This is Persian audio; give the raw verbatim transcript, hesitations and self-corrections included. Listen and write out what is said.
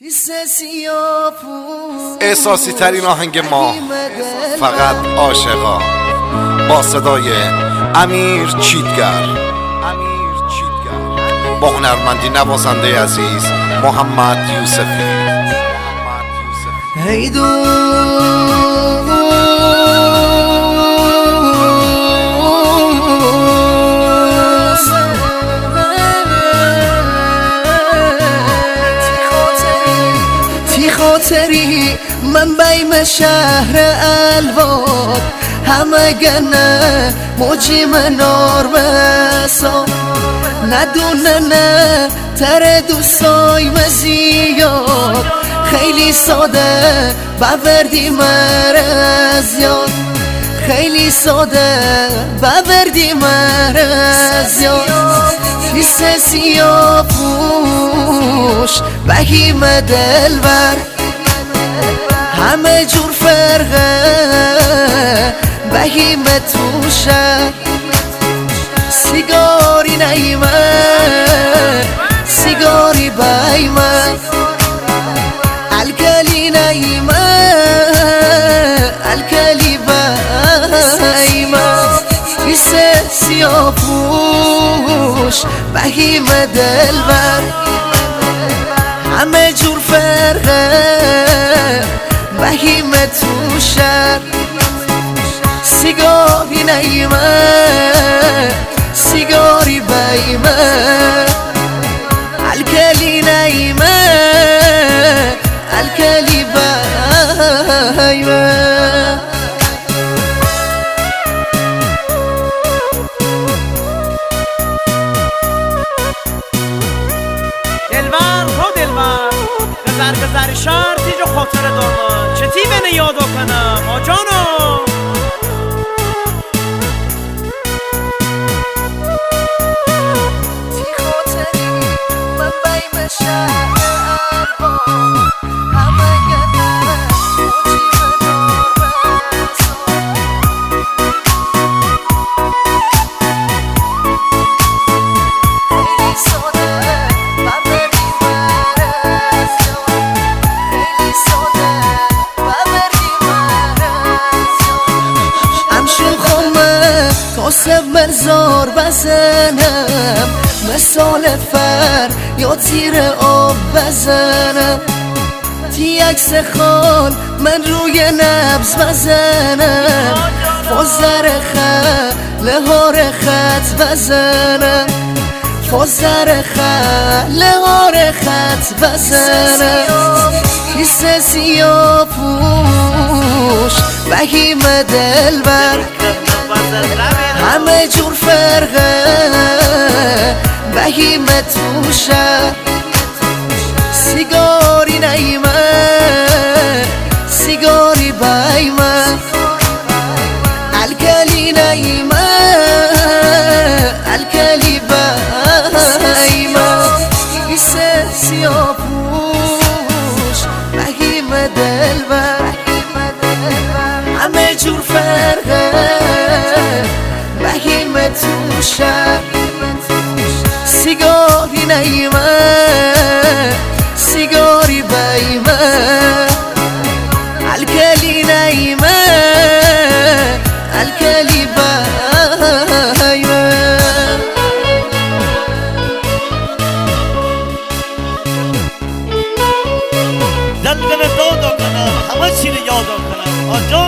احساسی ترین آهنگ ما فقط عاشقا با صدای امیر چیتگر با هنرمندی نوازنده عزیز محمد یوسفی. ای دوست تی خاطری من بیم شهر الواد همه گنه موجی منار بسا ندونه نه تر دوستای مزیاد خیلی ساده بوردی مرز یاد خیلی ساده بوردی مرز یاد حس سیاه پوش بهیم دلبر همه جور فرقه بهیم توشه سیگاری نیمه سیگاری بیمه الکلی نیمه الکلی بیمه حس سیاه پوش بهیم دلبر همه جور فرقه بهیم توشه سیگاری نیمه سیگاری بیمه الکلی نیمه الکلی بیمه دلبر تو دلبر گذر گذر شهر تیج خاطر دارم چه تیبنه یادو کنم آجانو کاسب مرزار بزنم مثال فر یا تیر آب بزنم تی عکس خال من روی نبض بزنم فازر خل هار خط بزنم فازر خل هار خط بزنم حس سیاه پوش بهیم دلبر همه جور فرقه بهیم توشه سیگاری نیمه سیگاری بیمه الکلی نیمه الکلی بیمه حس سیاه پوش بهیم دلبر همه جور فرقه بهیم توشه سیگاری نیمه سیگاری بیمه الکلی نیمه الکلی بیمه دل دل دادو کنم همه چی رو یادو کنم آجا